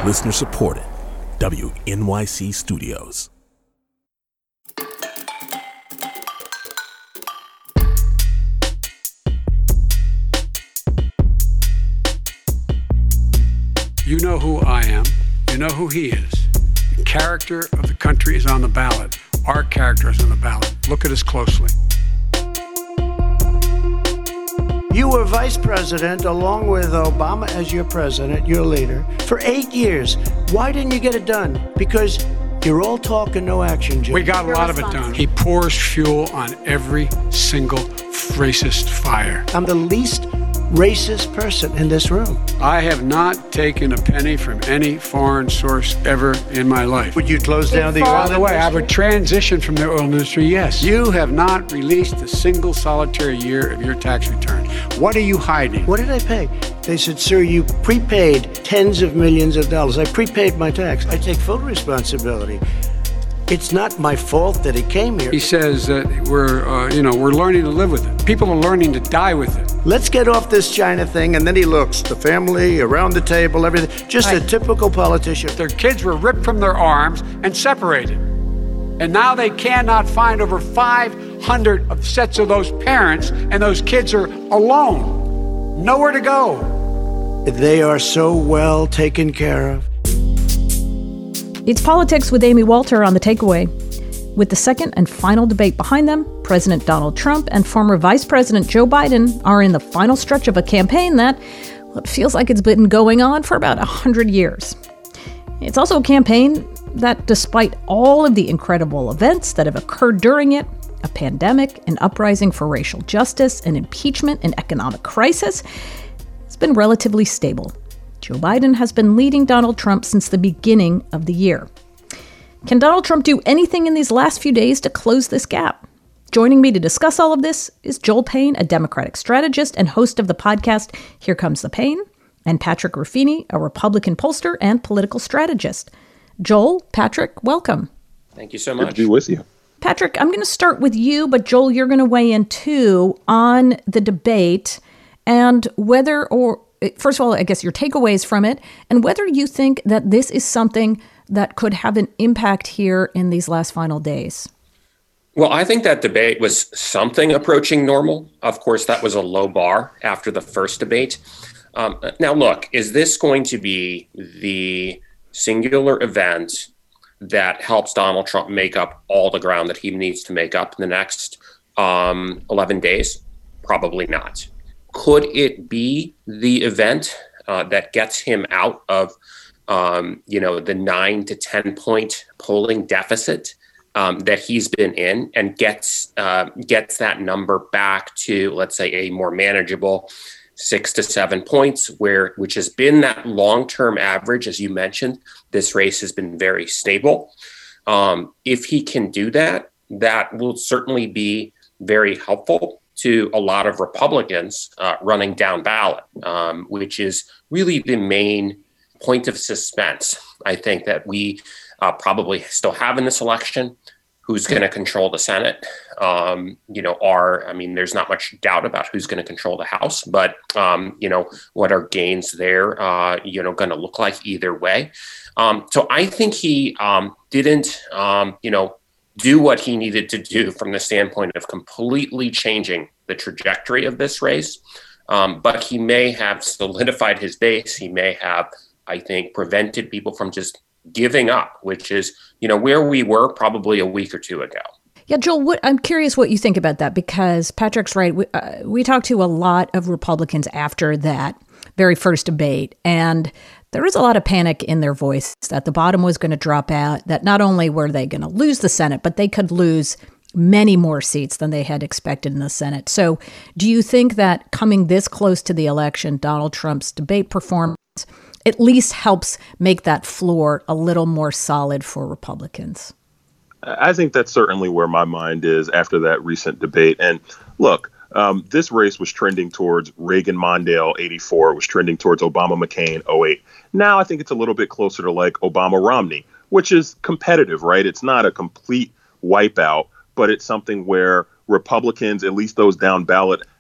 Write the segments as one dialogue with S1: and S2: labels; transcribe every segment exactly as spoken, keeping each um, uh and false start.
S1: Listener supported. W N Y C Studios.
S2: You know who I am. You know who he is. The character of the country is on the ballot. Our character is on the ballot. Look at us closely.
S3: You were vice president along with Obama as your president, your leader, for eight years. Why didn't you get it done? Because you're all talk and no action, Jim.
S2: We got a lot of it done. He pours fuel on every single racist fire.
S3: I'm the least racist person in this room.
S2: I have not taken a penny from any foreign source ever in my life.
S3: Would you close down the oil
S2: By
S3: industry?
S2: the way, I would transition from the oil industry, yes. You have not released a single solitary year of your tax return. What are you hiding?
S3: What did I pay? They said, sir, you prepaid tens of millions of dollars. I prepaid my tax. I take full responsibility. It's not my fault that he came here.
S2: He says that we're, uh, you know, we're learning to live with it. People are learning to die with it.
S3: Let's get off this China thing, and then he looks, the family, around the table, everything. Just right. A typical politician.
S2: Their kids were ripped from their arms and separated. And now they cannot find over five hundred of sets of those parents, and those kids are alone. Nowhere to go.
S3: They are so well taken care of.
S4: It's Politics with Amy Walter on The Takeaway. With the second and final debate behind them, President Donald Trump and former Vice President Joe Biden are in the final stretch of a campaign that, well, it feels like it's been going on for about one hundred years. It's also a campaign that, despite all of the incredible events that have occurred during it, a pandemic, an uprising for racial justice, an impeachment, an economic crisis, it's been relatively stable. Joe Biden has been leading Donald Trump since the beginning of the year. Can Donald Trump do anything in these last few days to close this gap? Joining me to discuss all of this is Joel Payne, a Democratic strategist and host of the podcast Here Comes the Pain, and Patrick Ruffini, a Republican pollster and political strategist. Joel, Patrick, welcome.
S5: Thank you so much.
S6: Good to be with you.
S4: Patrick, I'm going to start with you, but Joel, you're going to weigh in too on the debate and whether or First of all, I guess your takeaways from it, and whether you think that this is something that could have an impact here in these last final days.
S5: Well, I think that debate was something approaching normal. Of course, that was a low bar after the first debate. Um, now, look, is this going to be the singular event that helps Donald Trump make up all the ground that he needs to make up in the next um, eleven days? Probably not. Could it be the event uh, that gets him out of, um, you know, the nine to ten point polling deficit um, that he's been in, and gets uh, gets that number back to, let's say, a more manageable six to seven points, where which has been that long-term average, as you mentioned. This race has been very stable. Um, if he can do that, that will certainly be very helpful to a lot of Republicans uh, running down ballot, um, which is really the main point of suspense, I think, that we uh, probably still have in this election. Who's going to control the Senate? Um, you know, are, I mean, there's not much doubt about who's going to control the House, but, um, you know, what are gains there, uh, you know, going to look like either way? Um, so I think he um, didn't, um, you know, do what he needed to do from the standpoint of completely changing the trajectory of this race. Um, but he may have solidified his base. He may have, I think, prevented people from just giving up, which is, you know, where we were probably a week or two ago.
S4: Yeah, Joel, what, I'm curious what you think about that, because Patrick's right. We, uh, we talked to a lot of Republicans after that very first debate, and there was a lot of panic in their voice that the bottom was going to drop out, that not only were they going to lose the Senate, but they could lose many more seats than they had expected in the Senate. So do you think that coming this close to the election, Donald Trump's debate performance at least helps make that floor a little more solid for Republicans?
S6: I think that's certainly where my mind is after that recent debate. And look, um, this race was trending towards Reagan-Mondale, eighty-four. It was trending towards Obama-McCain, oh eight. Now I think it's a little bit closer to like Obama-Romney, which is competitive, right? It's not a complete wipeout, but it's something where Republicans, at least those down ballot,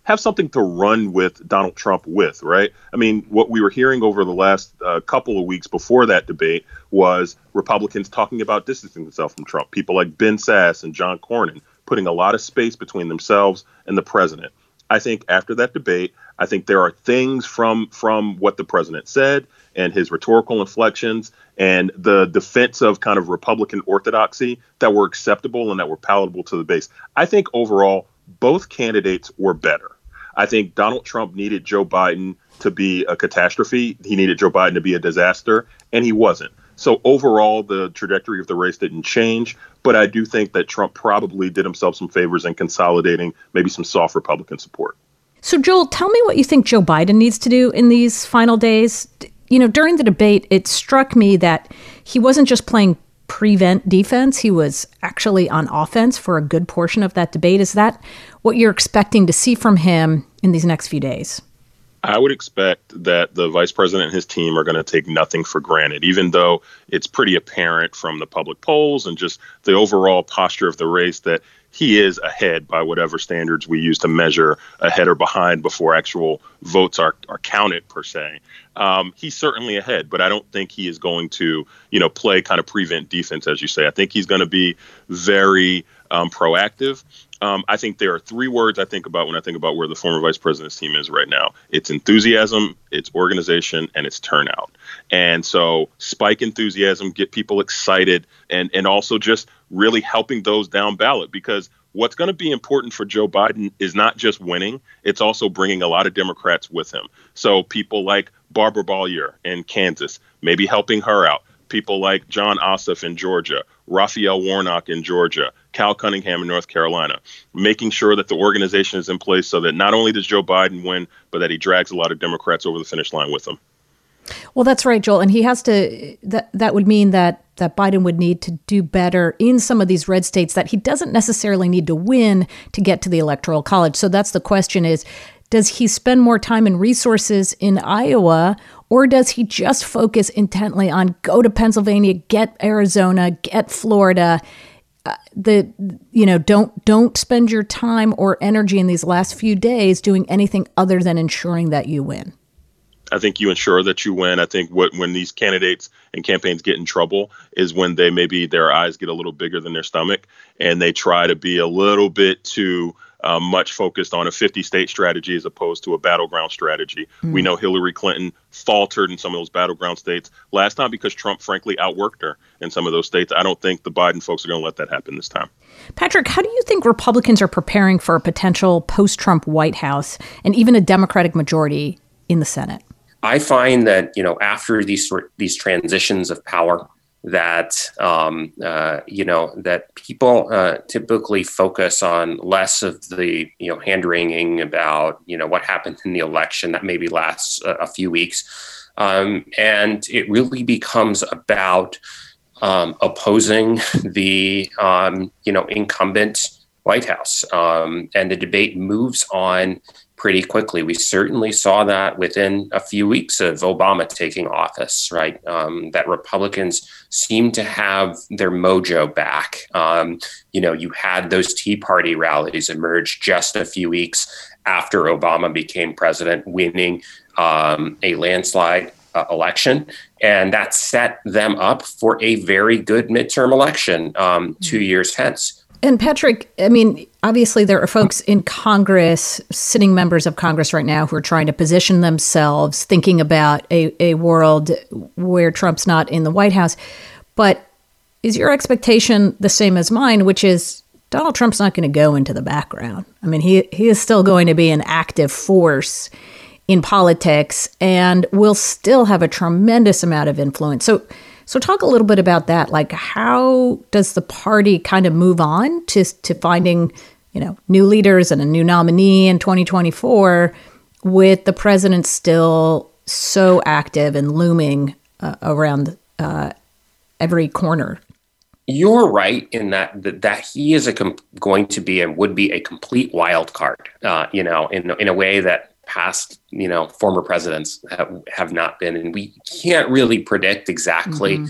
S6: have something to run with Donald Trump with, right? I mean, what we were hearing over the last uh, couple of weeks before that debate was Republicans talking about distancing themselves from Trump. People like Ben Sasse and John Cornyn putting a lot of space between themselves and the president. I think after that debate, I think there are things from from what the president said and his rhetorical inflections and the defense of kind of Republican orthodoxy that were acceptable and that were palatable to the base. I think overall, both candidates were better. I think Donald Trump needed Joe Biden to be a catastrophe. He needed Joe Biden to be a disaster, and he wasn't. So overall, the trajectory of the race didn't change. But I do think that Trump probably did himself some favors in consolidating maybe some soft Republican support.
S4: So, Joel, tell me what you think Joe Biden needs to do in these final days. You know, during the debate, it struck me that he wasn't just playing prevent defense. He was actually on offense for a good portion of that debate. Is that what you're expecting to see from him in these next few days?
S6: I would expect that the vice president and his team are going to take nothing for granted, even though it's pretty apparent from the public polls and just the overall posture of the race that he is ahead by whatever standards we use to measure ahead or behind before actual votes are, are counted, per se. Um, he's certainly ahead, but I don't think he is going to, you know, play kind of prevent defense, as you say. I think he's going to be very um, proactive. Um, I think there are three words I think about when I think about where the former vice president's team is right now. It's enthusiasm, it's organization, and it's turnout. And so spike enthusiasm, get people excited, and, and also just really helping those down ballot, because what's going to be important for Joe Biden is not just winning, it's also bringing a lot of Democrats with him. So people like Barbara Bollier in Kansas, maybe helping her out. People like John Ossoff in Georgia, Raphael Warnock in Georgia, Cal Cunningham in North Carolina, making sure that the organization is in place so that not only does Joe Biden win, but that he drags a lot of Democrats over the finish line with him.
S4: Well, that's right, Joel. And he has to, that that would mean that that Biden would need to do better in some of these red states that he doesn't necessarily need to win to get to the Electoral College. So that's the question is, does he spend more time and resources in Iowa, or does he just focus intently on go to Pennsylvania, get Arizona, get Florida? Uh, the you know don't don't spend your time or energy in these last few days doing anything other than ensuring that you win.
S6: I think you ensure that you win. I think what when these candidates and campaigns get in trouble is when they maybe their eyes get a little bigger than their stomach and they try to be a little bit too uh, much focused on a fifty state strategy as opposed to a battleground strategy. Mm. We know Hillary Clinton faltered in some of those battleground states last time because Trump, frankly, outworked her in some of those states. I don't think the Biden folks are going to let that happen this time.
S4: Patrick, how do you think Republicans are preparing for a potential post-Trump White House and even a Democratic majority in the Senate?
S5: I find that, you know, after these these transitions of power, that, um, uh, you know, that people uh, typically focus on less of the, you know, hand-wringing about, you know, what happened in the election that maybe lasts a, a few weeks. Um, and it really becomes about um, opposing the, um, you know, incumbent White House. Um, and the debate moves on pretty quickly. We certainly saw that within a few weeks of Obama taking office, right? Um, that Republicans seem to have their mojo back. Um, you know, you had those Tea Party rallies emerge just a few weeks after Obama became president, winning um, a landslide uh, election. And that set them up for a very good midterm election um, mm-hmm. two years hence.
S4: And Patrick, I mean, obviously there are folks in Congress, sitting members of Congress right now, who are trying to position themselves, thinking about a, a world where Trump's not in the White House. But is your expectation the same as mine, which is Donald Trump's not going to go into the background? I mean, he, he is still going to be an active force in politics and will still have a tremendous amount of influence. So So talk a little bit about that. Like, how does the party kind of move on to to finding, you know, new leaders and a new nominee in twenty twenty-four with the president still so active and looming uh, around uh, every corner?
S5: You're right in that that, that he is a com- going to be and would be a complete wild card, uh, you know, in in a way that past, you know, former presidents have, have not been. And we can't really predict exactly, mm-hmm.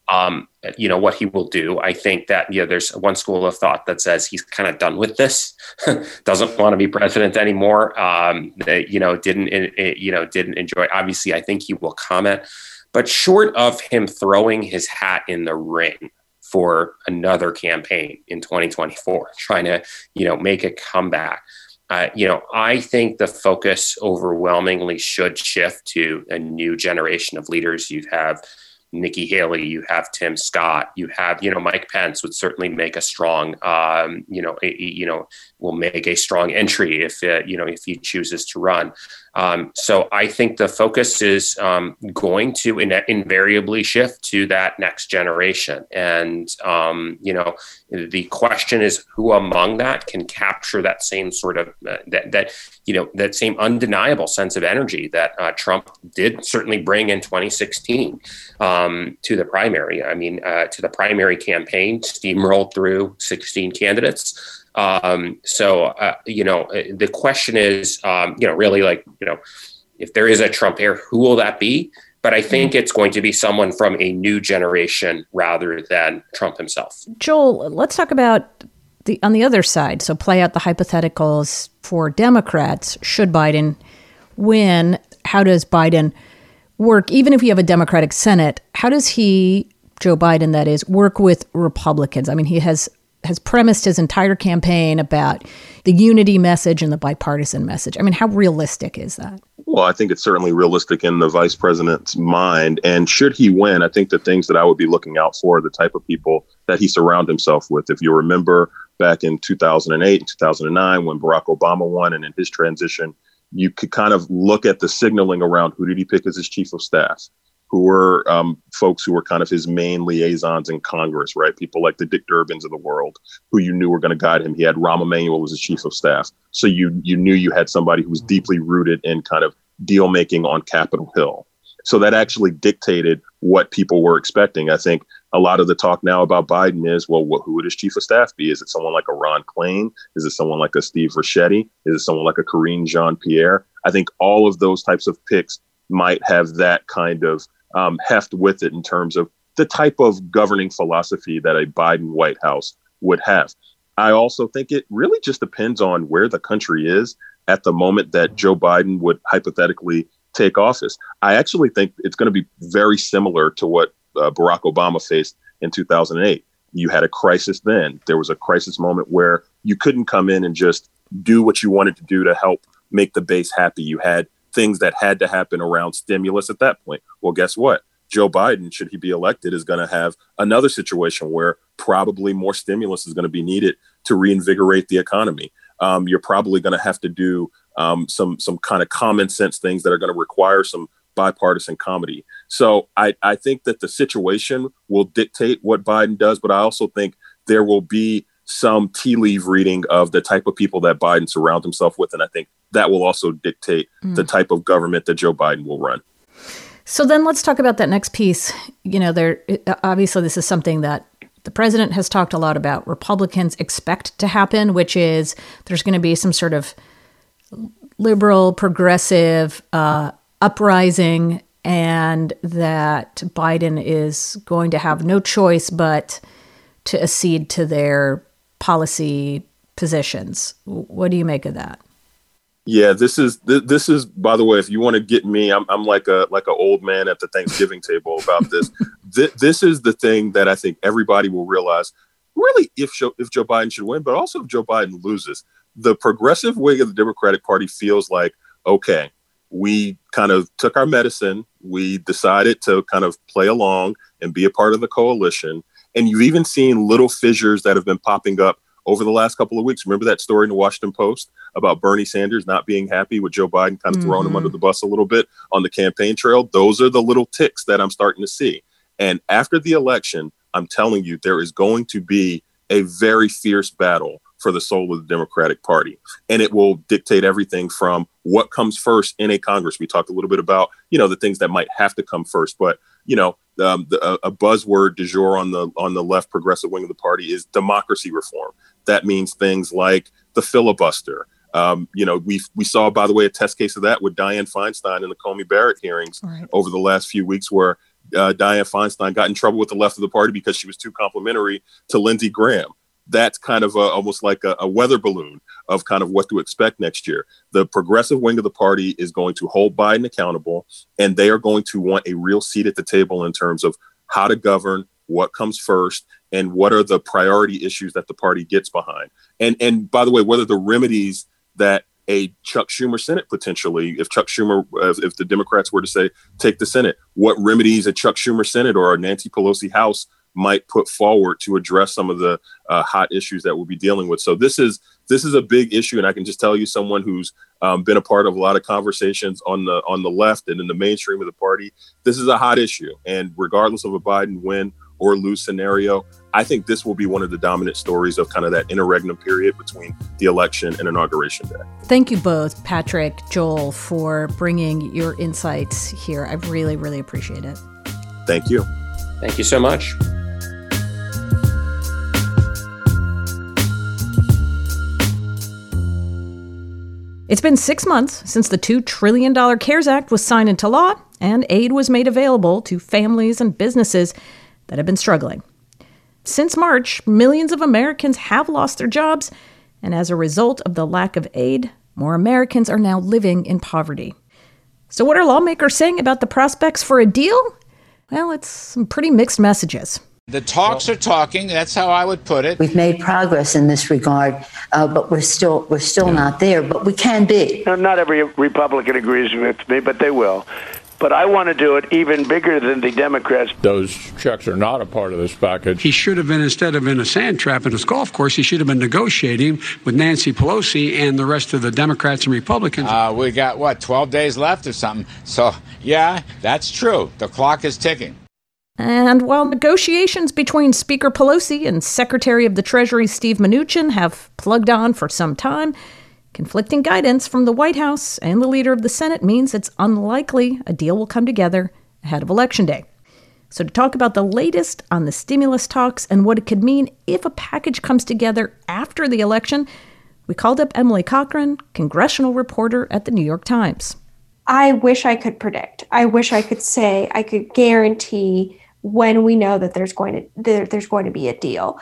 S5: um, you know, what he will do. I think that, you know, there's one school of thought that says he's kind of done with this, doesn't want to be president anymore. Um, that, you know, didn't, it, you know, didn't enjoy. Obviously, I think he will comment, but short of him throwing his hat in the ring for another campaign in twenty twenty-four, trying to, you know, make a comeback. Uh, you know, I think the focus overwhelmingly should shift to a new generation of leaders. You have Nikki Haley, you have Tim Scott, you have, you know, Mike Pence would certainly make a strong, um, you know, a, you know, will make a strong entry if, uh, you know, if he chooses to run. Um, so I think the focus is um, going to in- invariably shift to that next generation. And, um, you know, the question is who among that can capture that same sort of, uh, that, that, you know, that same undeniable sense of energy that uh, Trump did certainly bring in twenty sixteen um, to the primary. I mean, uh, to the primary campaign, steamrolled through sixteen candidates. Um, so, uh, you know, the question is, um, you know, really like, you know, if there is a Trump heir, who will that be? But I think it's going to be someone from a new generation rather than Trump himself.
S4: Joel, let's talk about the on the other side. So play out the hypotheticals for Democrats. Should Biden win, how does Biden work? Even if you have a Democratic Senate, how does he, Joe Biden, that is, work with Republicans? I mean, he has has premised his entire campaign about the unity message and the bipartisan message. I mean, how realistic is that?
S6: Well, I think it's certainly realistic in the vice president's mind. And should he win, I think the things that I would be looking out for are the type of people that he surrounds himself with. If you remember back in two thousand eight and two thousand nine, when Barack Obama won and in his transition, you could kind of look at the signaling around who did he pick as his chief of staff, who were um, folks who were kind of his main liaisons in Congress, right? People like the Dick Durbins of the world, who you knew were going to guide him. He had Rahm Emanuel as his chief of staff. So you you knew you had somebody who was deeply rooted in kind of deal making on Capitol Hill. So that actually dictated what people were expecting. I think a lot of the talk now about Biden is, well, what, who would his chief of staff be? Is it someone like a Ron Klain? Is it someone like a Steve Ricchetti? Is it someone like a Karine Jean-Pierre? I think all of those types of picks might have that kind of um, heft with it in terms of the type of governing philosophy that a Biden White House would have. I also think it really just depends on where the country is at the moment that Joe Biden would hypothetically take office. I actually think it's going to be very similar to what uh, Barack Obama faced in two thousand eight. You had a crisis then. There was a crisis moment where you couldn't come in and just do what you wanted to do to help make the base happy. You had things that had to happen around stimulus at that point. Well, guess what? Joe Biden, should he be elected, is going to have another situation where probably more stimulus is going to be needed to reinvigorate the economy. Um, you're probably going to have to do um, some some kind of common sense things that are going to require some bipartisan comedy. So I, I think that the situation will dictate what Biden does, but I also think there will be some tea leaf reading of the type of people that Biden surrounds himself with. And I think that will also dictate mm. the type of government that Joe Biden will run.
S4: So then let's talk about that next piece. You know, there obviously this is something that the president has talked a lot about. Republicans expect to happen, which is there's going to be some sort of liberal, progressive uh, uprising, and that Biden is going to have no choice but to accede to their policy positions. What do you make of that?
S6: Yeah, this is this is, by the way, if you want to get me, I'm I'm like a like an old man at the Thanksgiving table about this. Th- this is the thing that I think everybody will realize, really, if Joe, if Joe Biden should win, but also if Joe Biden loses. The progressive wing of the Democratic Party feels like, okay, we kind of took our medicine. We decided to kind of play along and be a part of the coalition. And you've even seen little fissures that have been popping up over the last couple of weeks. Remember that story in the Washington Post about Bernie Sanders not being happy with Joe Biden kind of mm-hmm. throwing him under the bus a little bit on the campaign trail? Those are the little ticks that I'm starting to see. And after the election, I'm telling you, there is going to be a very fierce battle for the soul of the Democratic Party. And it will dictate everything from what comes first in a Congress. We talked a little bit about, you know, the things that might have to come first. But, you know, um, the, a, a buzzword du jour on the on the left progressive wing of the party is democracy reform. That means things like the filibuster. Um, you know, we we saw, by the way, a test case of that with Dianne Feinstein in the Comey Barrett hearings right. over the last few weeks, where uh, Dianne Feinstein got in trouble with the left of the party because she was too complimentary to Lindsey Graham. That's kind of a, almost like a, a weather balloon of kind of what to expect next year. The progressive wing of the party is going to hold Biden accountable, and they are going to want a real seat at the table in terms of how to govern, what comes first, and what are the priority issues that the party gets behind. And and by the way, whether the remedies that a Chuck Schumer Senate potentially, if Chuck Schumer, if, if the Democrats were to say, take the Senate, what remedies a Chuck Schumer Senate or a Nancy Pelosi House might put forward to address some of the uh, hot issues that we'll be dealing with. So this is this is a big issue. And I can just tell you, someone who's um, been a part of a lot of conversations on the on the left and in the mainstream of the party, this is a hot issue. And regardless of a Biden win or lose scenario, I think this will be one of the dominant stories of kind of that interregnum period between the election and Inauguration Day.
S4: Thank you both, Patrick, Joel, for bringing your insights here. I really, really appreciate it.
S6: Thank you.
S5: Thank you so much.
S4: It's been six months since the two trillion dollars CARES Act was signed into law and aid was made available to families and businesses that have been struggling. Since March, millions of Americans have lost their jobs, and as a result of the lack of aid, more Americans are now living in poverty. So what are lawmakers saying about the prospects for a deal? Well, it's some pretty mixed messages.
S7: The talks are talking. That's how I would put it.
S8: We've made progress in this regard, uh, but we're still we're still yeah. not there. But we can be.
S3: Now, not every Republican agrees with me, but they will. But I want to do it even bigger than the Democrats.
S9: Those checks are not a part of this package.
S2: He should have been, instead of in a sand trap in his golf course, he should have been negotiating with Nancy Pelosi and the rest of the Democrats and Republicans.
S7: Uh, we got, what, twelve days left or something. So, yeah, that's true. The clock is ticking.
S4: And while negotiations between Speaker Pelosi and Secretary of the Treasury Steve Mnuchin have plugged on for some time, conflicting guidance from the White House and the leader of the Senate means it's unlikely a deal will come together ahead of Election Day. So to talk about the latest on the stimulus talks and what it could mean if a package comes together after the election, we called up Emily Cochrane, congressional reporter at the New York Times.
S10: I wish I could predict. I wish I could say, I could guarantee when we know that there's going to there, there's going to be a deal.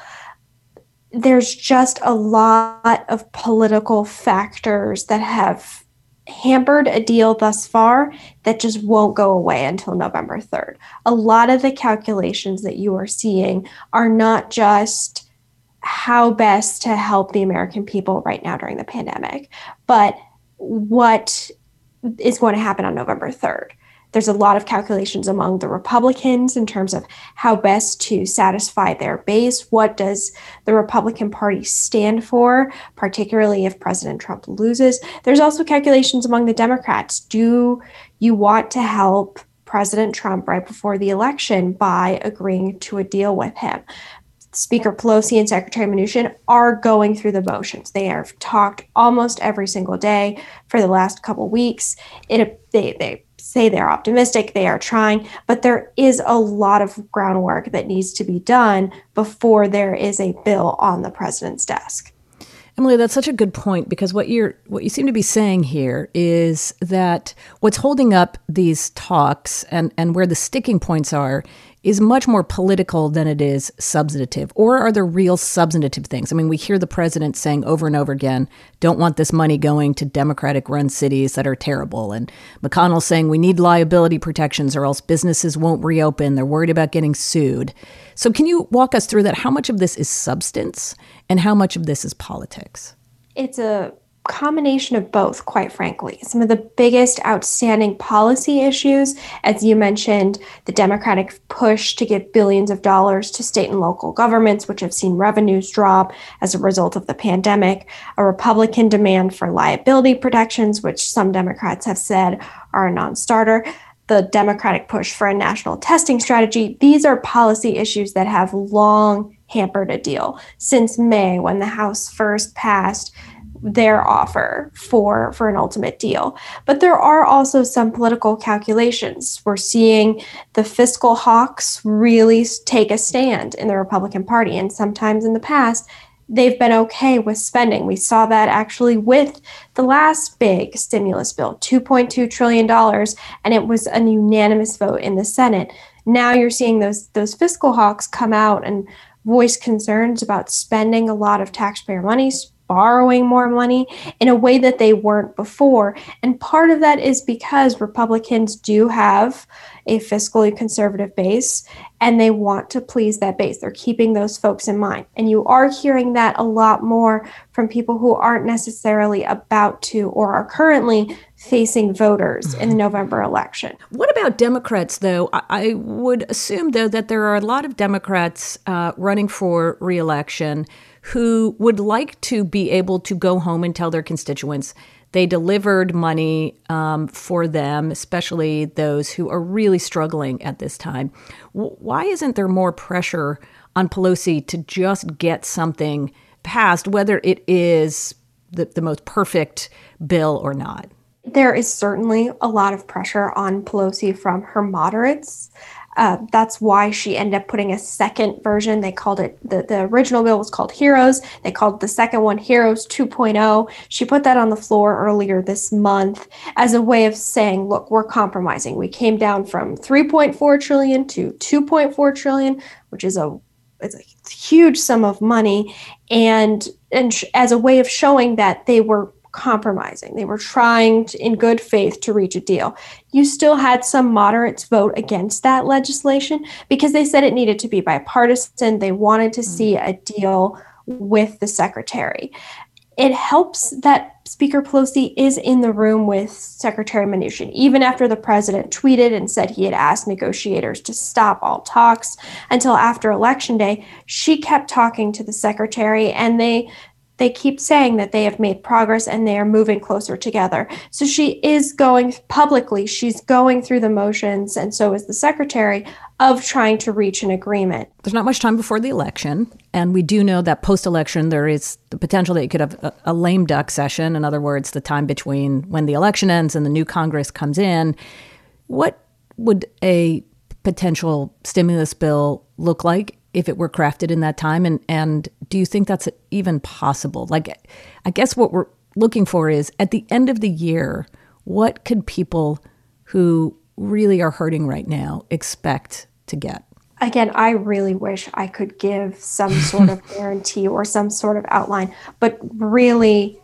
S10: There's just a lot of political factors that have hampered a deal thus far that just won't go away until November third. A lot of the calculations that you are seeing are not just how best to help the American people right now during the pandemic, but what is going to happen on November third. There's a lot of calculations among the Republicans in terms of how best to satisfy their base. What does the Republican Party stand for, particularly if President Trump loses? There's also calculations among the Democrats. Do you want to help President Trump right before the election by agreeing to a deal with him? Speaker Pelosi and Secretary Mnuchin are going through the motions. They have talked almost every single day for the last couple weeks. It, they, they say they're optimistic, they are trying, but there is a lot of groundwork that needs to be done before there is a bill on the president's desk.
S4: Emily, that's such a good point, because what you're what you seem to be saying here is that what's holding up these talks and, and where the sticking points are is much more political than it is substantive. Or are there real substantive things? I mean, we hear the president saying over and over again, don't want this money going to Democratic-run cities that are terrible. And McConnell saying we need liability protections or else businesses won't reopen. They're worried about getting sued. So can you walk us through that? How much of this is substance and how much of this is politics?
S10: It's a combination of both, quite frankly. Some of the biggest outstanding policy issues, as you mentioned, the Democratic push to give billions of dollars to state and local governments, which have seen revenues drop as a result of the pandemic, a Republican demand for liability protections, which some Democrats have said are a non-starter, the Democratic push for a national testing strategy. These are policy issues that have long hampered a deal since May, when the House first passed their offer for, for an ultimate deal. But there are also some political calculations. We're seeing the fiscal hawks really take a stand in the Republican Party. And sometimes in the past, they've been okay with spending. We saw that actually with the last big stimulus bill, two point two trillion dollars, and it was a unanimous vote in the Senate. Now you're seeing those those fiscal hawks come out and voice concerns about spending a lot of taxpayer money, borrowing more money in a way that they weren't before. And part of that is because Republicans do have a fiscally conservative base, and they want to please that base. They're keeping those folks in mind. And you are hearing that a lot more from people who aren't necessarily about to or are currently facing voters in the November election.
S4: What about Democrats, though? I, I would assume, though, that there are a lot of Democrats uh, running for re-election who would like to be able to go home and tell their constituents they delivered money um, for them, especially those who are really struggling at this time. W- why isn't there more pressure on Pelosi to just get something passed, whether it is the, the most perfect bill or not?
S10: There is certainly a lot of pressure on Pelosi from her moderates. Uh, that's why she ended up putting a second version. They called it, the, the original bill was called Heroes. They called the second one Heroes two point oh. She put that on the floor earlier this month as a way of saying, look, we're compromising. We came down from three point four trillion dollars to two point four trillion dollars, which is a it's a huge sum of money. And, and sh- as a way of showing that they were compromising. They were trying to, in good faith to reach a deal. You still had some moderates vote against that legislation because they said it needed to be bipartisan. They wanted to see a deal with the secretary. It helps that Speaker Pelosi is in the room with Secretary Mnuchin, even after the president tweeted and said he had asked negotiators to stop all talks until after Election Day. She kept talking to the secretary, and they They keep saying that they have made progress and they are moving closer together. So she is going publicly, she's going through the motions, and so is the secretary, of trying to reach an agreement.
S4: There's not much time before the election, and we do know that post-election there is the potential that you could have a, a lame duck session. In other words, the time between when the election ends and the new Congress comes in. What would a potential stimulus bill look like if it were crafted in that time? And, and do you think that's even possible? Like, I guess what we're looking for is, at the end of the year, what could people who really are hurting right now expect to get?
S10: Again, I really wish I could give some sort of guarantee or some sort of outline, but really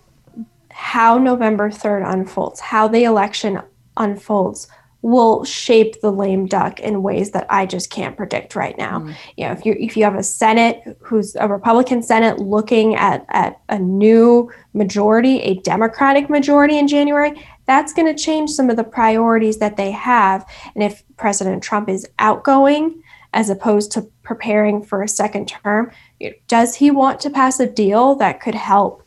S10: how November third unfolds, how the election unfolds, will shape the lame duck in ways that I just can't predict right now. Mm. You know, if you if you have a Senate who's a Republican Senate looking at, at a new majority, a Democratic majority in January, that's going to change some of the priorities that they have. And if President Trump is outgoing as opposed to preparing for a second term, does he want to pass a deal that could help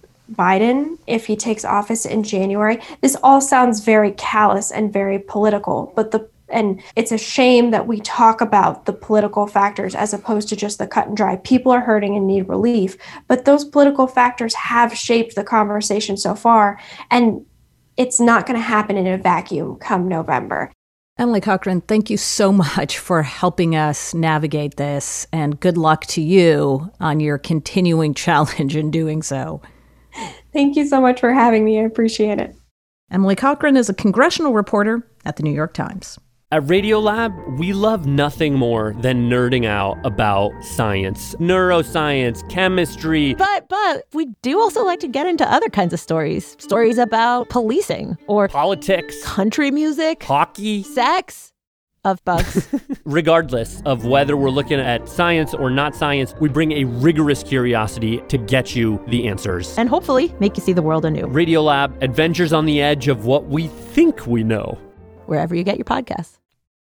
S10: Biden if he takes office in January? This all sounds very callous and very political, but the and it's a shame that we talk about the political factors as opposed to just the cut and dry. People are hurting and need relief, but those political factors have shaped the conversation so far, and it's not going to happen in a vacuum come November.
S4: Emily Cochrane, thank you so much for helping us navigate this, and good luck to you on your continuing challenge in doing so.
S10: Thank you so much for having me. I appreciate it.
S4: Emily Cochrane is a congressional reporter at the New York Times.
S11: At Radiolab, we love nothing more than nerding out about science, neuroscience, chemistry.
S12: But, but we do also like to get into other kinds of stories. Stories about policing or
S11: politics,
S12: country music,
S11: hockey,
S12: sex. Of bugs.
S11: Regardless of whether we're looking at science or not science, we bring a rigorous curiosity to get you the answers.
S12: And hopefully make you see the world anew.
S11: Radiolab, adventures on the edge of what we think we know.
S12: Wherever you get your podcasts.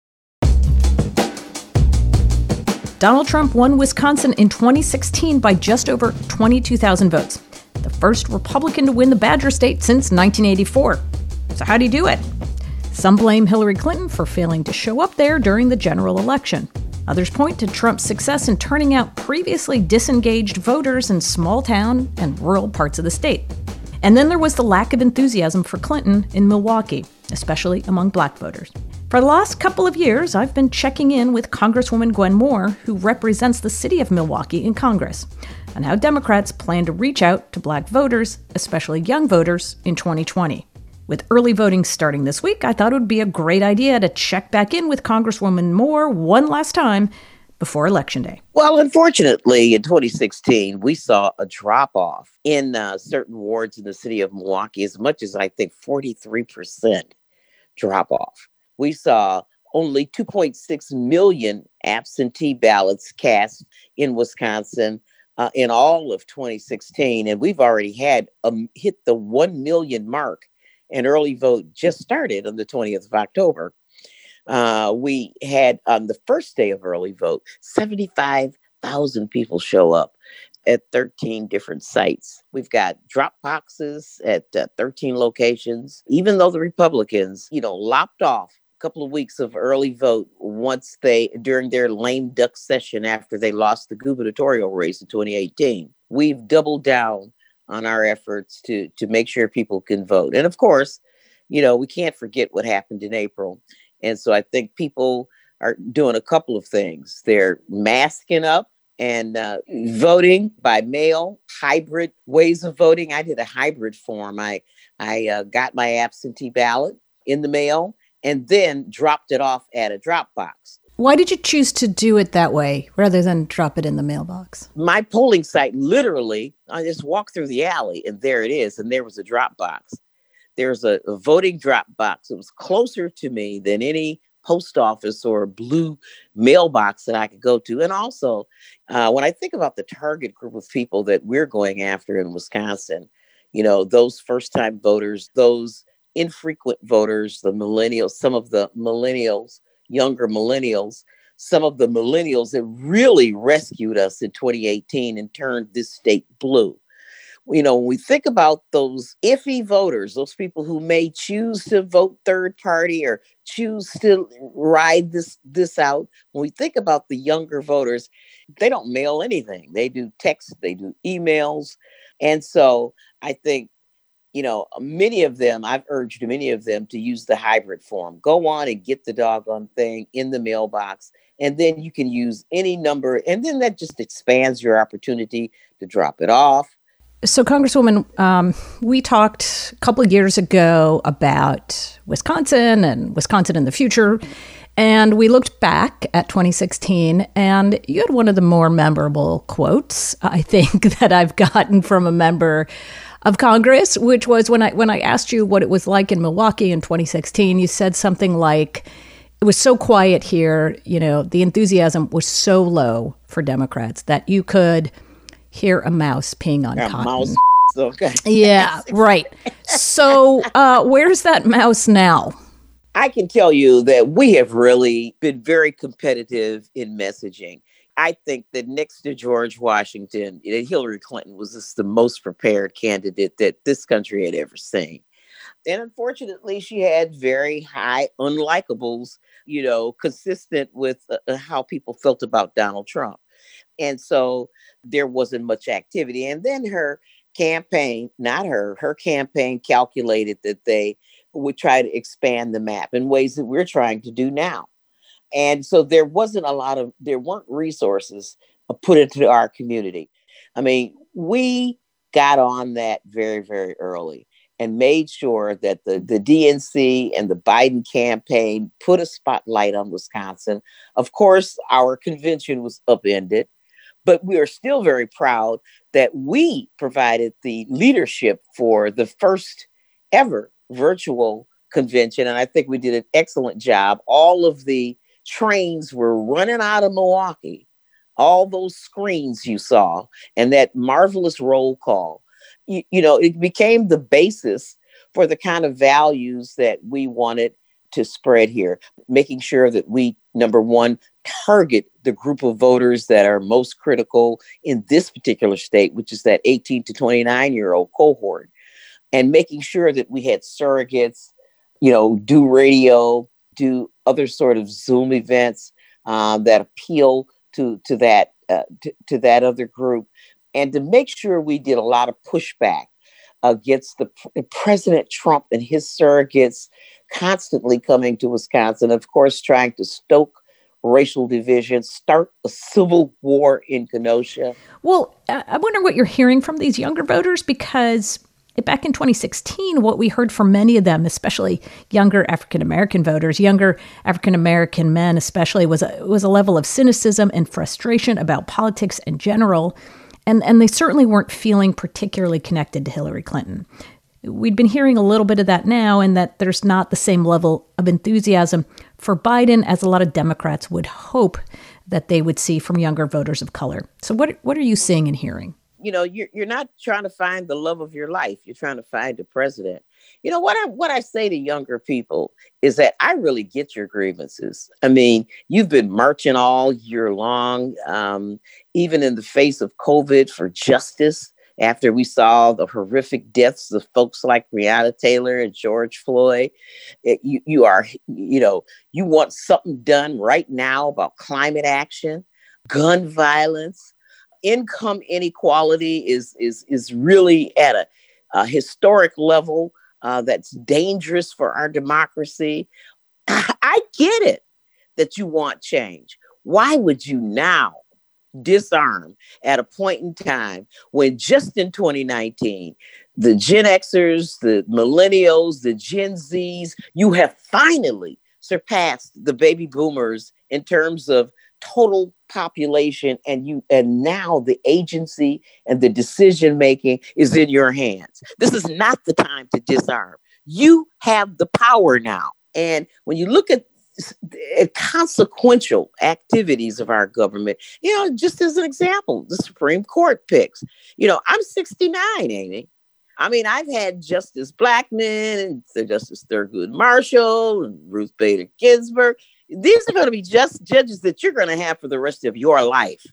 S4: Donald Trump won Wisconsin in twenty sixteen by just over twenty-two thousand votes. The first Republican to win the Badger State since nineteen eighty-four. So how'd he do it? Some blame Hillary Clinton for failing to show up there during the general election. Others point to Trump's success in turning out previously disengaged voters in small town and rural parts of the state. And then there was the lack of enthusiasm for Clinton in Milwaukee, especially among black voters. For the last couple of years, I've been checking in with Congresswoman Gwen Moore, who represents the city of Milwaukee in Congress. and how Democrats plan to reach out to black voters, especially young voters, in twenty twenty. With early voting starting this week, I thought it would be a great idea to check back in with Congresswoman Moore one last time before Election Day.
S13: Well, unfortunately, in twenty sixteen, we saw a drop-off in uh, certain wards in the city of Milwaukee, as much as, I think, forty-three percent drop-off. We saw only two point six million absentee ballots cast in Wisconsin uh, in all of twenty sixteen, and we've already had um, hit the one million mark. And early vote just started on the twentieth of October. Uh, we had on the first day of early vote, seventy-five thousand people show up at thirteen different sites. We've got drop boxes at uh, thirteen locations, even though the Republicans, you know, lopped off a couple of weeks of early vote once they, during their lame duck session after they lost the gubernatorial race in twenty eighteen. We've doubled down on our efforts to to make sure people can vote. And of course, you know, we can't forget what happened in April. And so I think people are doing a couple of things. They're masking up and uh, voting by mail, hybrid ways of voting. I did a hybrid form. I, I uh, got my absentee ballot in the mail and then dropped it off at a drop box.
S4: Why did you choose to do it that way rather than drop it in the mailbox?
S13: My polling site, literally, I just walked through the alley and there it is. And there was a drop box. There's a, a voting drop box. It was closer to me than any post office or blue mailbox that I could go to. And also, uh, when I think about the target group of people that we're going after in Wisconsin, you know, those first time voters, those infrequent voters, the millennials, some of the millennials, younger millennials, some of the millennials that really rescued us in twenty eighteen and turned this state blue. You know, when we think about those iffy voters, those people who may choose to vote third party or choose to ride this, this out, when we think about the younger voters, they don't mail anything. They do text, they do emails. And so I think, you know, many of them, I've urged many of them to use the hybrid form. Go on and get the doggone thing in the mailbox, and then you can use any number, and then that just expands your opportunity to drop it off.
S4: So, Congresswoman, um, we talked a couple of years ago about Wisconsin and Wisconsin in the future, and we looked back at twenty sixteen, and you had one of the more memorable quotes, I think, that I've gotten from a member of Congress, which was when I when I asked you what it was like in Milwaukee in twenty sixteen, you said something like, it was so quiet here, you know, the enthusiasm was so low for Democrats that you could hear a mouse peeing on
S13: a
S4: cotton.
S13: Mouse. Okay.
S4: Yeah, right. So uh, where's that mouse now?
S13: I can tell you that we have really been very competitive in messaging. I think that next to George Washington, Hillary Clinton was just the most prepared candidate that this country had ever seen. And unfortunately, she had very high unlikables, you know, consistent with uh, how people felt about Donald Trump. And so there wasn't much activity. And then her campaign, not her, her campaign calculated that they would try to expand the map in ways that we're trying to do now. And so there wasn't a lot of, there weren't resources put into our community. I mean, we got on that very, very early and made sure that the, the D N C and the Biden campaign put a spotlight on Wisconsin. Of course, our convention was upended, but we are still very proud that we provided the leadership for the first ever virtual convention. And I think we did an excellent job. All of the trains were running out of Milwaukee, all those screens you saw, and that marvelous roll call. You, you know, it became the basis for the kind of values that we wanted to spread here, making sure that we, number one, target the group of voters that are most critical in this particular state, which is that eighteen to twenty-nine year old cohort, and making sure that we had surrogates, you know, do radio, do other sort of Zoom events um, that appeal to, to that uh, to, to that other group, and to make sure we did a lot of pushback against the President Trump and his surrogates constantly coming to Wisconsin, of course, trying to stoke racial division, start a civil war in Kenosha.
S4: Well, I wonder what you're hearing from these younger voters, because back in twenty sixteen, what we heard from many of them, especially younger African-American voters, younger African-American men especially, was a, was a level of cynicism and frustration about politics in general. And, and they certainly weren't feeling particularly connected to Hillary Clinton. We'd been hearing a little bit of that now, and that there's not the same level of enthusiasm for Biden as a lot of Democrats would hope that they would see from younger voters of color. So what what are you seeing and hearing?
S13: You know, you're, you're not trying to find the love of your life. You're trying to find the president. You know, what I what I say to younger people is that I really get your grievances. I mean, you've been marching all year long, um, even in the face of COVID, for justice. After we saw the horrific deaths of folks like Breonna Taylor and George Floyd, it, you, you are, you know, you want something done right now about climate action, gun violence, income inequality is is is really at a, a historic level uh, that's dangerous for our democracy. I get it that you want change. Why would you now disarm at a point in time when just in twenty nineteen, the Gen Xers, the millennials, the Gen Zs, you have finally surpassed the baby boomers in terms of total population, and you and now the agency and the decision making is in your hands. This is not the time to disarm. You have the power now. And when you look at consequential activities of our government, you know, just as an example, the Supreme Court picks. You know, I'm sixty-nine, Amy. I mean, I've had Justice Blackmun and Justice Thurgood Marshall and Ruth Bader Ginsburg. These are going to be just judges that you're going to have for the rest of your life.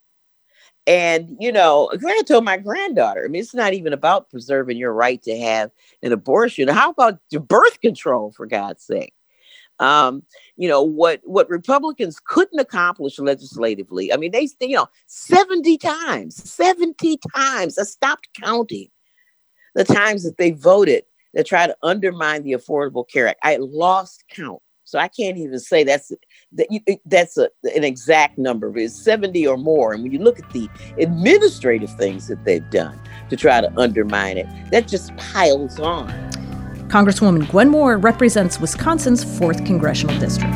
S13: And, you know, I told my granddaughter, I mean, it's not even about preserving your right to have an abortion. How about birth control, for God's sake? Um, you know, what, what Republicans couldn't accomplish legislatively. I mean, they, you know, seventy times, seventy times, I stopped counting the times that they voted to try to undermine the Affordable Care Act. I lost count. So I can't even say that's that that's a, an exact number. It's seventy or more. And when you look at the administrative things that they've done to try to undermine it, that just piles on.
S4: Congresswoman Gwen Moore represents Wisconsin's fourth Congressional District.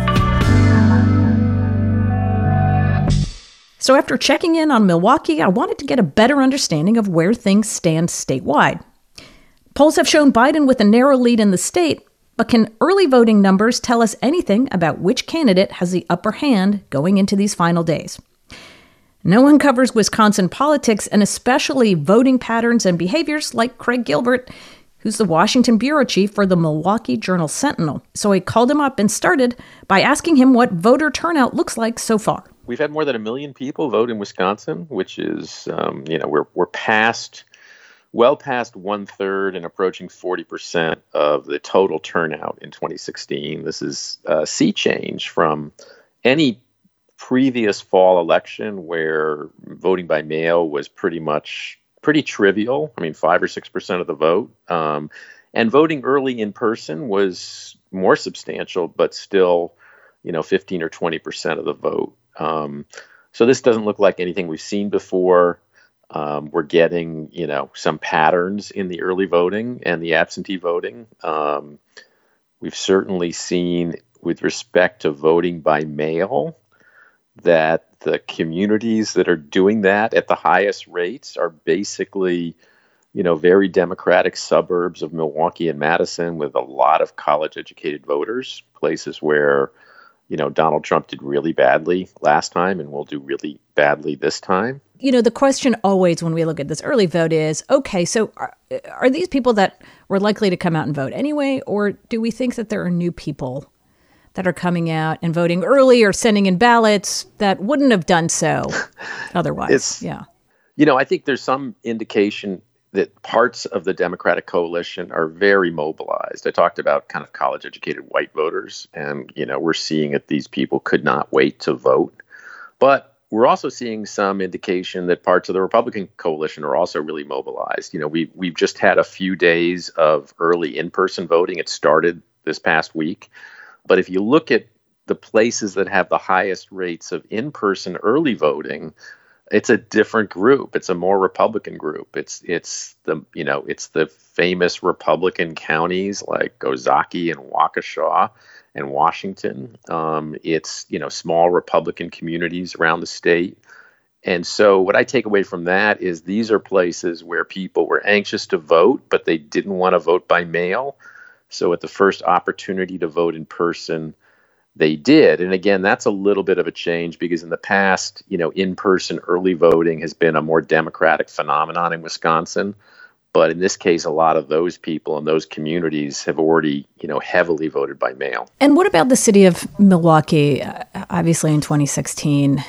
S4: So after checking in on Milwaukee, I wanted to get a better understanding of where things stand statewide. Polls have shown Biden with a narrow lead in the state, but can early voting numbers tell us anything about which candidate has the upper hand going into these final days? No one covers Wisconsin politics, and especially voting patterns and behaviors, like Craig Gilbert, who's the Washington bureau chief for the Milwaukee Journal-Sentinel. So I called him up and started by asking him what voter turnout looks like so far.
S14: We've had more than a million people vote in Wisconsin, which is, um, you know, we're we're past, well past one third and approaching forty percent of the total turnout in twenty sixteen. This is a sea change from any previous fall election where voting by mail was pretty much pretty trivial. I mean, five or six percent of the vote. Um, and voting early in person was more substantial, but still, you know, fifteen or twenty percent of the vote. Um, so this doesn't look like anything we've seen before. Um, we're getting, you know, some patterns in the early voting and the absentee voting. Um, we've certainly seen, with respect to voting by mail, that the communities that are doing that at the highest rates are basically, you know, very Democratic suburbs of Milwaukee and Madison with a lot of college-educated voters, places where, you know, Donald Trump did really badly last time and will do really badly this time.
S4: You know, the question always when we look at this early vote is, okay, so are, are these people that were likely to come out and vote anyway, or do we think that there are new people that are coming out and voting early or sending in ballots that wouldn't have done so otherwise?
S14: It's,
S4: yeah.
S14: You know, I think there's some indication that parts of the Democratic coalition are very mobilized. I talked about kind of college-educated white voters, and, you know, we're seeing that these people could not wait to vote. But we're also seeing some indication that parts of the Republican coalition are also really mobilized. You know, we, we've just had a few days of early in-person voting. It started this past week. But if you look at the places that have the highest rates of in-person early voting, it's a different group. It's a more Republican group. It's it's the you know it's the famous Republican counties like Ozaukee and Waukesha and Washington. Um, it's you know small Republican communities around the state. And so what I take away from that is these are places where people were anxious to vote, but they didn't want to vote by mail. So at the first opportunity to vote in person, they did. And again, that's a little bit of a change because in the past, you know, in-person early voting has been a more democratic phenomenon in Wisconsin. But in this case, a lot of those people in those communities have already, you know, heavily voted by mail.
S4: And what about the city of Milwaukee? Uh, obviously, in twenty sixteen,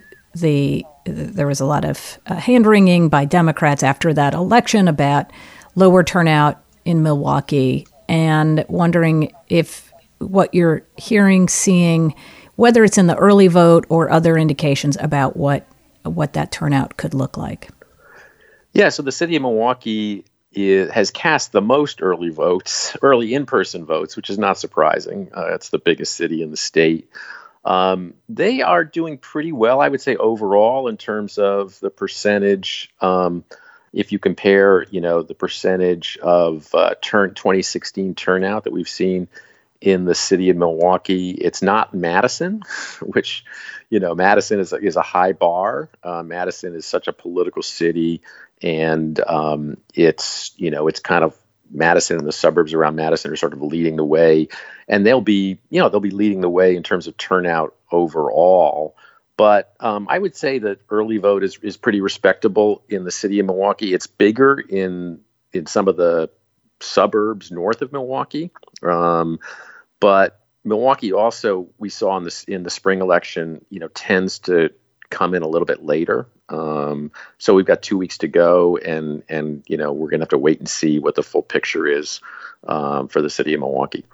S4: the there was a lot of uh, hand-wringing by Democrats after that election about lower turnout in Milwaukee, and wondering if what you're hearing, seeing, whether it's in the early vote or other indications about what what that turnout could look like.
S14: Yeah, so the city of Milwaukee is, has cast the most early votes, early in-person votes, which is not surprising. Uh, it's the biggest city in the state. Um, they are doing pretty well, I would say, overall in terms of the percentage. Um, if you compare, you know, the percentage of uh, turn twenty sixteen turnout that we've seen in the city of Milwaukee, it's not Madison, which, you know, Madison is a, is a high bar. Uh, Madison is such a political city, and um, it's, you know, it's kind of Madison and the suburbs around Madison are sort of leading the way, and they'll be, you know, they'll be leading the way in terms of turnout overall. But um, I would say that early vote is is pretty respectable in the city of Milwaukee. It's bigger in in some of the suburbs north of Milwaukee, um, but Milwaukee also, we saw in this in the spring election, you know, tends to come in a little bit later. Um, so we've got two weeks to go, and and you know we're going to have to wait and see what the full picture is um, for the city of Milwaukee.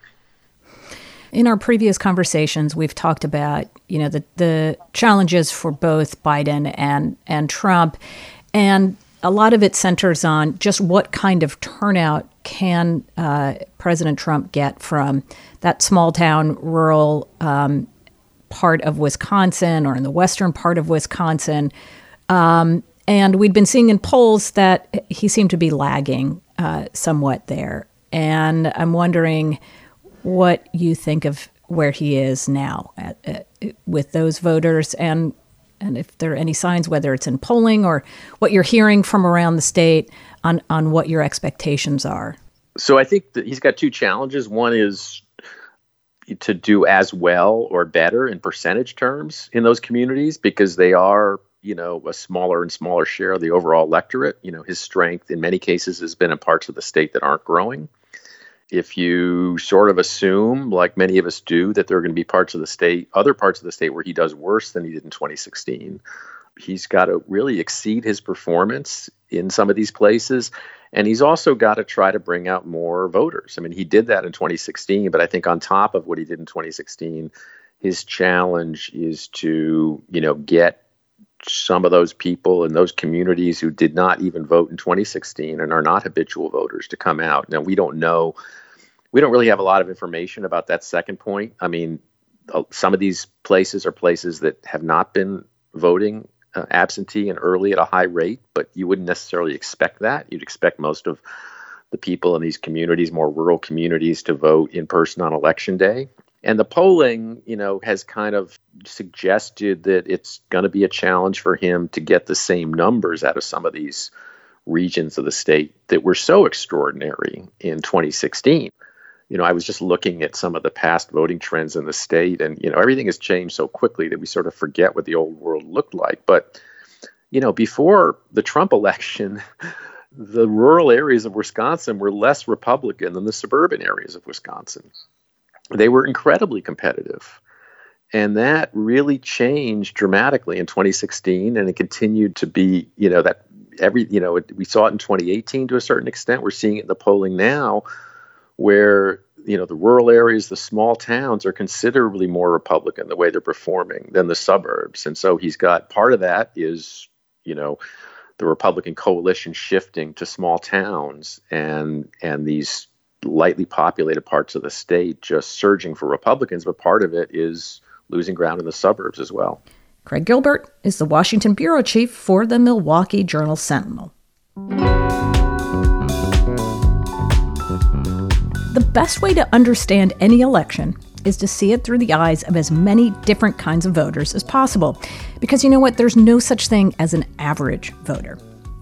S4: In our previous conversations, we've talked about you know the the challenges for both Biden and and Trump, and a lot of it centers on just what kind of turnout can uh, President Trump get from that small town, rural um, part of Wisconsin, or in the western part of Wisconsin. Um, and we'd been seeing in polls that he seemed to be lagging uh, somewhat there. And I'm wondering what you think of where he is now at, at, with those voters, and and if there are any signs, whether it's in polling or what you're hearing from around the state, on, on what your expectations are.
S14: So I think that he's got two challenges. One is to do as well or better in percentage terms in those communities, because they are, you know, a smaller and smaller share of the overall electorate. You know, his strength in many cases has been in parts of the state that aren't growing. If you sort of assume, like many of us do, that there are going to be parts of the state, other parts of the state where he does worse than he did in twenty sixteen, he's got to really exceed his performance in some of these places. And he's also got to try to bring out more voters. I mean, he did that in twenty sixteen, but I think on top of what he did in twenty sixteen, his challenge is to, you know, get some of those people in those communities who did not even vote in twenty sixteen and are not habitual voters to come out. Now, we don't know, we don't really have a lot of information about that second point. I mean, some of these places are places that have not been voting uh, absentee and early at a high rate, but you wouldn't necessarily expect that. You'd expect most of the people in these communities, more rural communities, to vote in person on election day. And the polling, you know, has kind of suggested that it's going to be a challenge for him to get the same numbers out of some of these regions of the state that were so extraordinary in twenty sixteen. You know, I was just looking at some of the past voting trends in the state, and, you know, everything has changed so quickly that we sort of forget what the old world looked like. But, you know, before the Trump election, the rural areas of Wisconsin were less Republican than the suburban areas of Wisconsin. They were incredibly competitive. And that really changed dramatically in twenty sixteen. And it continued to be, you know, that every, you know, it, we saw it in twenty eighteen to a certain extent. We're seeing it in the polling now, where, you know, the rural areas, the small towns are considerably more Republican the way they're performing than the suburbs. And so he's got, part of that is, you know, the Republican coalition shifting to small towns, and and these lightly populated parts of the state just surging for Republicans, but part of it is losing ground in the suburbs as well.
S4: Craig Gilbert is the Washington bureau chief for the Milwaukee Journal-Sentinel. The best way to understand any election is to see it through the eyes of as many different kinds of voters as possible. Because you know what? There's no such thing as an average voter.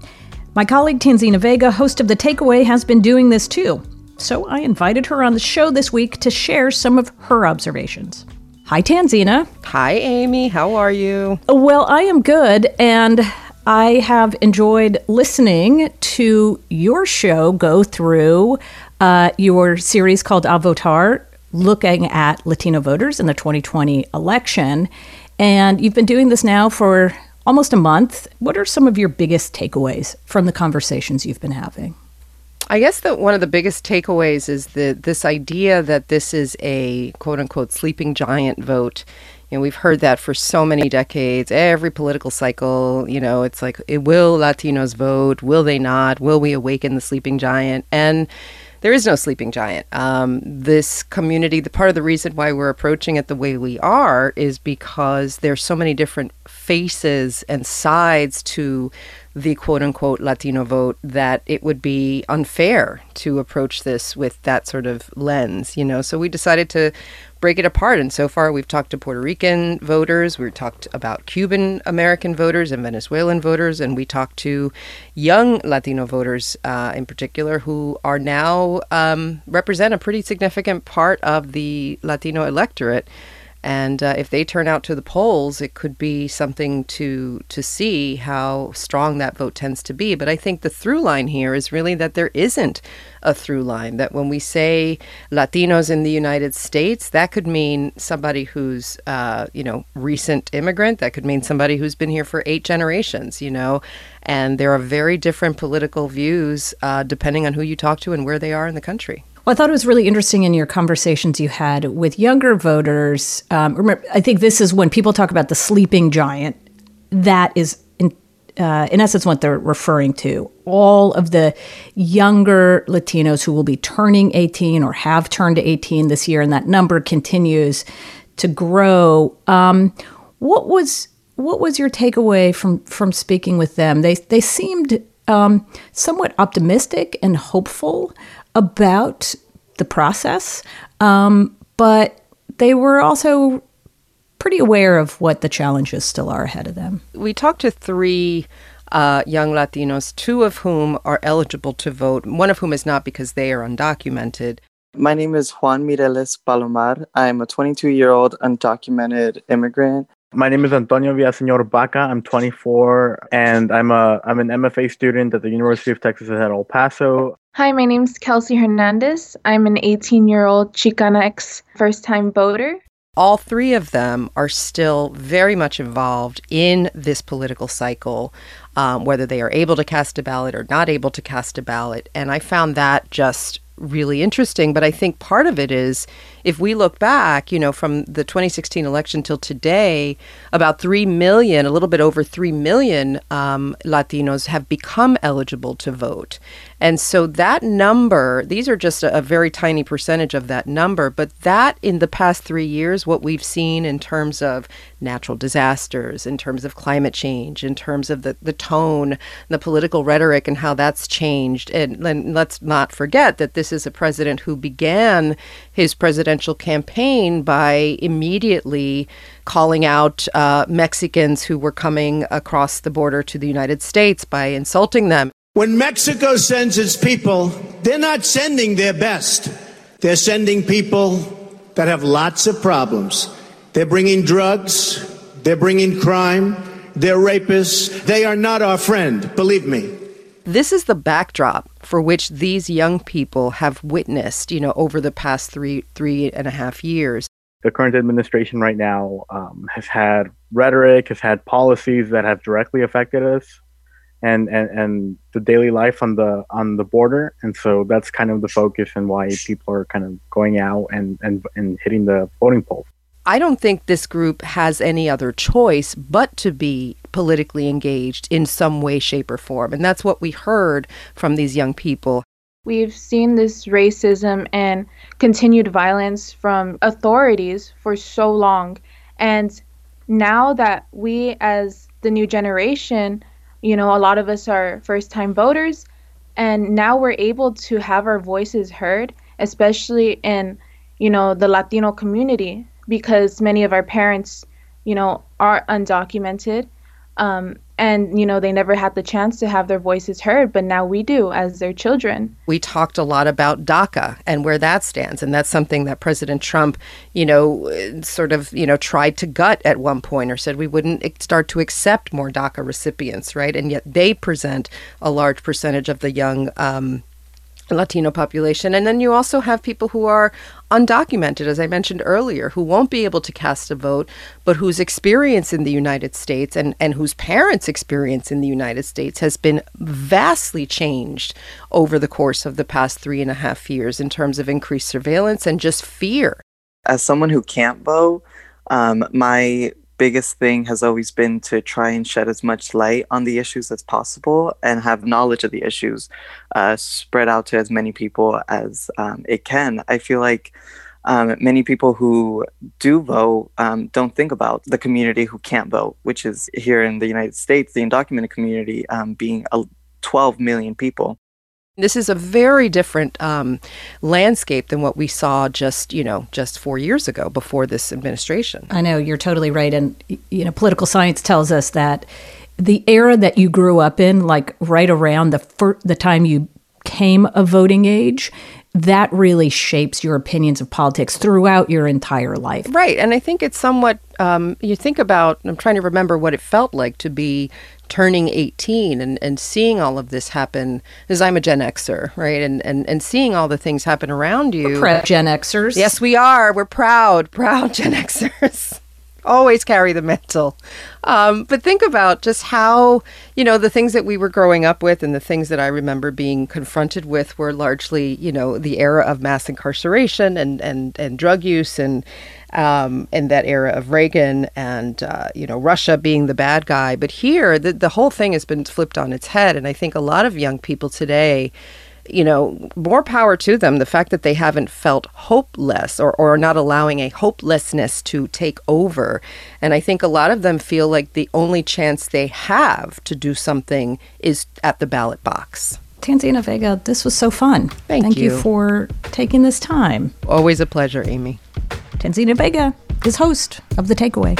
S4: My colleague Tanzina Vega, host of The Takeaway, has been doing this too. So I invited her on the show this week to share some of her observations. Hi, Tanzina.
S15: Hi, Amy. How are you?
S4: Well, I am good, and I have enjoyed listening to your show go through uh, your series called A Votar, looking at Latino voters in the twenty twenty election. And you've been doing this now for almost a month. What are some of your biggest takeaways from the conversations you've been having?
S15: I guess that one of the biggest takeaways is the, this idea that this is a quote-unquote sleeping giant vote. You know, we've heard that for so many decades. Every political cycle, you know, it's like, will Latinos vote? Will they not? Will we awaken the sleeping giant? And there is no sleeping giant. Um, this community, the part of the reason why we're approaching it the way we are is because there's so many different faces and sides to the quote-unquote Latino vote that it would be unfair to approach this with that sort of lens, you know. So we decided to break it apart. And so far, we've talked to Puerto Rican voters, we've talked about Cuban American voters and Venezuelan voters, and we talked to young Latino voters uh, in particular who are now um, represent a pretty significant part of the Latino electorate. And uh, if they turn out to the polls, it could be something to to see how strong that vote tends to be. But I think the through line here is really that there isn't a through line, that when we say Latinos in the United States, that could mean somebody who's, uh, you know, recent immigrant. That could mean somebody who's been here for eight generations, you know. And there are very different political views uh, depending on who you talk to and where they are in the country.
S4: Well, I thought it was really interesting in your conversations you had with younger voters. Um, remember, I think this is when people talk about the sleeping giant, that is, in, uh, in essence, what they're referring to. All of the younger Latinos who will be turning eighteen or have turned eighteen this year, and that number continues to grow. Um, what was what was your takeaway from, from speaking with them? They, they seemed um, somewhat optimistic and hopeful about the process, um, but they were also pretty aware of what the challenges still are ahead of them.
S15: We talked to three uh, young Latinos, two of whom are eligible to vote, one of whom is not because they are undocumented.
S16: My name is Juan Mireles Palomar. I'm a twenty-two-year-old undocumented immigrant.
S17: My name is Antonio Villaseñor Baca. I'm twenty-four, and I'm a I'm an M F A student at the University of Texas at El Paso.
S18: Hi, my name's Kelsey Hernandez. I'm an eighteen-year-old Chicanx first-time voter.
S15: All three of them are still very much involved in this political cycle, um, whether they are able to cast a ballot or not able to cast a ballot. And I found that just really interesting. But I think part of it is, if we look back, you know, from the twenty sixteen election till today, about three million, a little bit over three million um, Latinos have become eligible to vote. And so that number, these are just a, a very tiny percentage of that number, but that in the past three years, what we've seen in terms of natural disasters, in terms of climate change, in terms of the, the tone, the political rhetoric and how that's changed. And, and let's not forget that this is a president who began his presidential campaign by immediately calling out uh, Mexicans who were coming across the border to the United States by insulting them.
S3: When Mexico sends its people, they're not sending their best. They're sending people that have lots of problems. They're bringing drugs. They're bringing crime. They're rapists. They are not our friend, believe me.
S15: This is the backdrop for which these young people have witnessed, you know, over the past three, three and a half years.
S17: The current administration right now um, has had rhetoric, has had policies that have directly affected us. And, and and the daily life on the on the border. And so that's kind of the focus and why people are kind of going out and, and, and hitting the voting polls.
S15: I don't think this group has any other choice but to be politically engaged in some way, shape, or form. And that's what we heard from these young people.
S18: We've seen this racism and continued violence from authorities for so long. And now that we, as the new generation, you know, a lot of us are first-time voters, and now we're able to have our voices heard, especially in, you know, the Latino community, because many of our parents, you know, are undocumented. Um, and, you know, they never had the chance to have their voices heard, but now we do as their children.
S15: We talked a lot about DACA and where that stands. And that's something that President Trump, you know, sort of, you know, tried to gut at one point, or said we wouldn't start to accept more DACA recipients, right? And yet they present a large percentage of the young um Latino population. And then you also have people who are undocumented, as I mentioned earlier, who won't be able to cast a vote, but whose experience in the United States and, and whose parents' experience in the United States has been vastly changed over the course of the past three and a half years in terms of increased surveillance and just fear.
S16: As someone who can't vote, um, my biggest thing has always been to try and shed as much light on the issues as possible and have knowledge of the issues uh, spread out to as many people as um, it can. I feel like um, many people who do vote um, don't think about the community who can't vote, which is here in the United States, the undocumented community um, being uh, twelve million people.
S15: This is a very different um, landscape than what we saw just, you know, just four years ago before this administration.
S4: I know, you're totally right. And, you know, political science tells us that the era that you grew up in, like right around the fir- the time you came of voting age, that really shapes your opinions of politics throughout your entire life.
S15: Right. And I think it's somewhat, um, you think about, I'm trying to remember what it felt like to be turning eighteen and, and seeing all of this happen, because I'm a Gen Xer, right? And, and and seeing all the things happen around you.
S4: We're proud Gen Xers.
S15: Yes, we are. We're proud, proud Gen Xers. Always carry the mantle. Um, but think about just how, you know, the things that we were growing up with and the things that I remember being confronted with were largely, you know, the era of mass incarceration and, and, and drug use and um, and that era of Reagan and, uh, you know, Russia being the bad guy. But here, the, the whole thing has been flipped on its head. And I think a lot of young people today, you know, more power to them. The fact that they haven't felt hopeless or, or not allowing a hopelessness to take over. And I think a lot of them feel like the only chance they have to do something is at the ballot box.
S4: Tanzina Vega, this was so fun.
S15: Thank,
S4: Thank
S15: you.
S4: you for taking this time.
S15: Always a pleasure, Amy.
S4: Tanzina Vega is host of The Takeaway.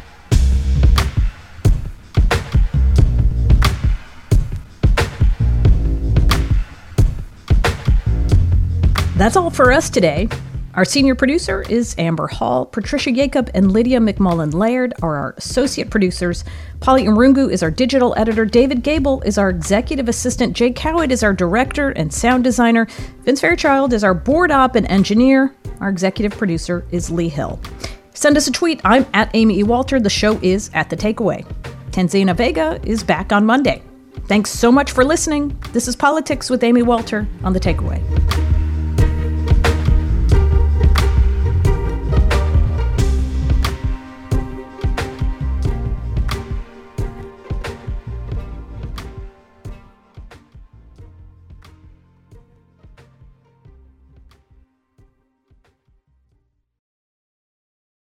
S4: That's all for us today. Our senior producer is Amber Hall. Patricia Jacob and Lydia McMullen Laird are our associate producers. Polly Irungu is our digital editor. David Gable is our executive assistant. Jay Cowett is our director and sound designer. Vince Fairchild is our board op and engineer. Our executive producer is Lee Hill. Send us a tweet. I'm at Amy E. Walter. The show is at The Takeaway. Tanzina Vega is back on Monday. Thanks so much for listening. This is Politics with Amy Walter on The Takeaway.